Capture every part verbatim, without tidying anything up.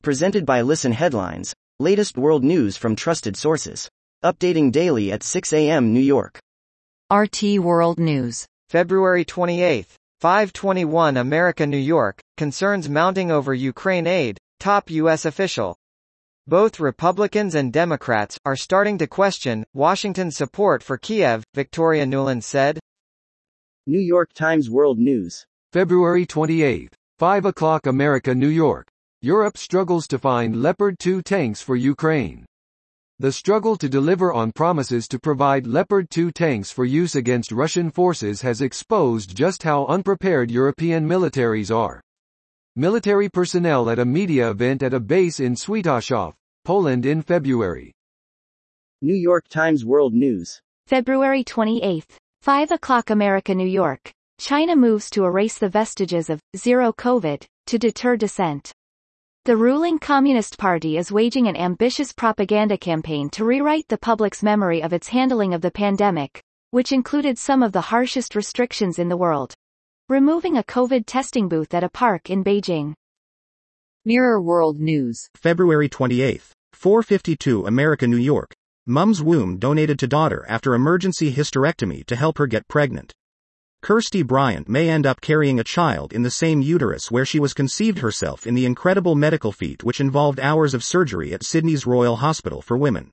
Presented by Listen Headlines, latest world news from trusted sources. Updating daily at six a m New York. R T World News. February twenty-eighth, five twenty-one America New York, concerns mounting over Ukraine aid, top U S official. Both Republicans and Democrats are starting to question Washington's support for Kiev, Victoria Nuland said. New York Times World News. February twenty-eighth, five o'clock America New York. Europe struggles to find Leopard two tanks for Ukraine. The struggle to deliver on promises to provide Leopard two tanks for use against Russian forces has exposed just how unprepared European militaries are. Military personnel at a media event at a base in Świętoszów, Poland in February. New York Times World News. February twenty-eighth, five o'clock America New York. China moves to erase the vestiges of zero COVID to deter dissent. The ruling Communist Party is waging an ambitious propaganda campaign to rewrite the public's memory of its handling of the pandemic, which included some of the harshest restrictions in the world. Removing a COVID testing booth at a park in Beijing. Mirror World News. February twenty-eighth, four fifty-two America New York. Mom's womb donated to daughter after emergency hysterectomy to help her get pregnant. Kirsty Bryant may end up carrying a child in the same uterus where she was conceived herself in the incredible medical feat which involved hours of surgery at Sydney's Royal Hospital for Women.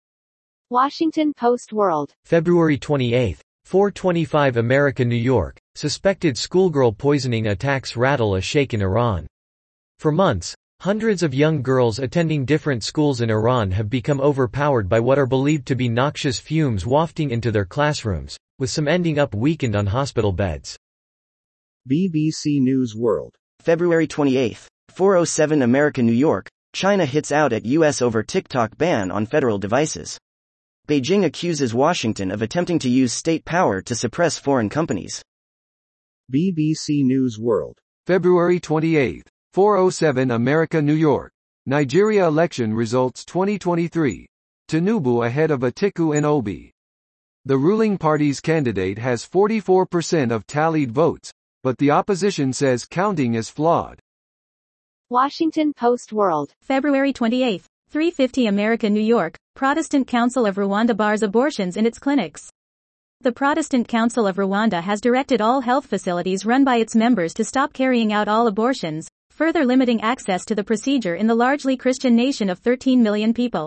Washington Post World. February twenty-eighth, four twenty-five America New York. Suspected schoolgirl poisoning attacks rattle a sheikh in Iran. For months, hundreds of young girls attending different schools in Iran have become overpowered by what are believed to be noxious fumes wafting into their classrooms, with some ending up weakened on hospital beds. B B C News World. February twenty-eighth, four oh seven America New York. China hits out at U S over TikTok ban on federal devices. Beijing accuses Washington of attempting to use state power to suppress foreign companies. B B C News World. February twenty-eighth, four oh seven America New York. Nigeria election results twenty twenty-three. Tinubu ahead of Atiku and Obi. The ruling party's candidate has forty-four percent of tallied votes, but the opposition says counting is flawed. Washington Post World. February twenty-eighth, three fifty America New York. Protestant Council of Rwanda bars abortions in its clinics. The Protestant Council of Rwanda has directed all health facilities run by its members to stop carrying out all abortions, further limiting access to the procedure in the largely Christian nation of thirteen million people.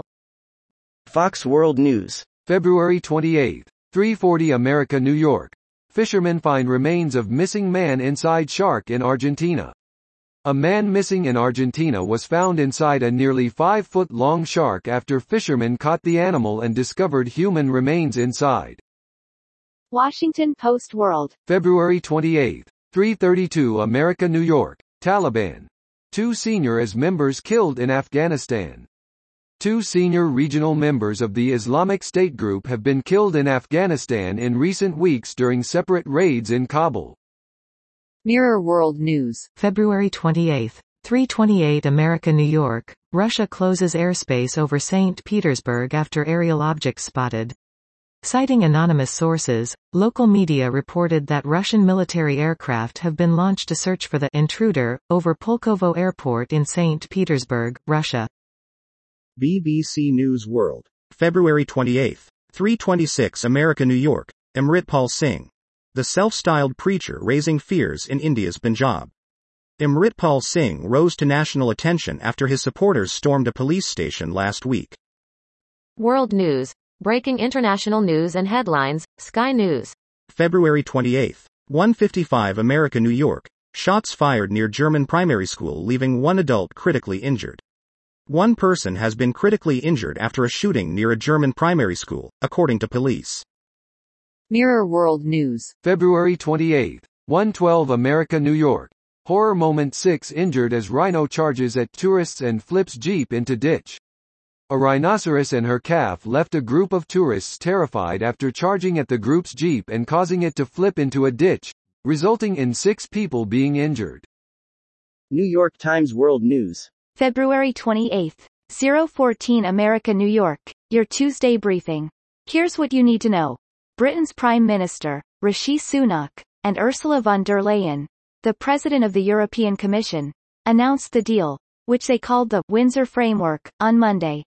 Fox World News. February twenty-eighth, three forty America New York. Fishermen find remains of missing man inside shark in Argentina. A man missing in Argentina was found inside a nearly five-foot-long shark after fishermen caught the animal and discovered human remains inside. Washington Post World. February twenty-eighth, three thirty-two America New York. Taliban. Two senior as members killed in Afghanistan. Two senior regional members of the Islamic State group have been killed in Afghanistan in recent weeks during separate raids in Kabul. Mirror World News. February twenty-eighth, three twenty-eight America New York. Russia closes airspace over Saint Petersburg after aerial objects spotted. Citing anonymous sources, local media reported that Russian military aircraft have been launched to search for the intruder over Pulkovo Airport in Saint Petersburg, Russia. B B C News World. February twenty-eighth, three twenty-six America New York. Amritpal Singh. The self-styled preacher raising fears in India's Punjab. Amritpal Singh rose to national attention after his supporters stormed a police station last week. World News. Breaking international news and headlines, Sky News. February twenty-eighth, one fifty-five America New York. Shots fired near German primary school leaving one adult critically injured. One person has been critically injured after a shooting near a German primary school, according to police. Mirror World News. February twenty-eighth, one twelve America New York. Horror moment six injured as rhino charges at tourists and flips jeep into ditch. A rhinoceros and her calf left a group of tourists terrified after charging at the group's jeep and causing it to flip into a ditch, resulting in six people being injured. New York Times World News. February twenty-eighth, oh fourteen America New York. Your Tuesday briefing. Here's what you need to know. Britain's Prime Minister, Rishi Sunak, and Ursula von der Leyen, the President of the European Commission, announced the deal, which they called the Windsor Framework, on Monday.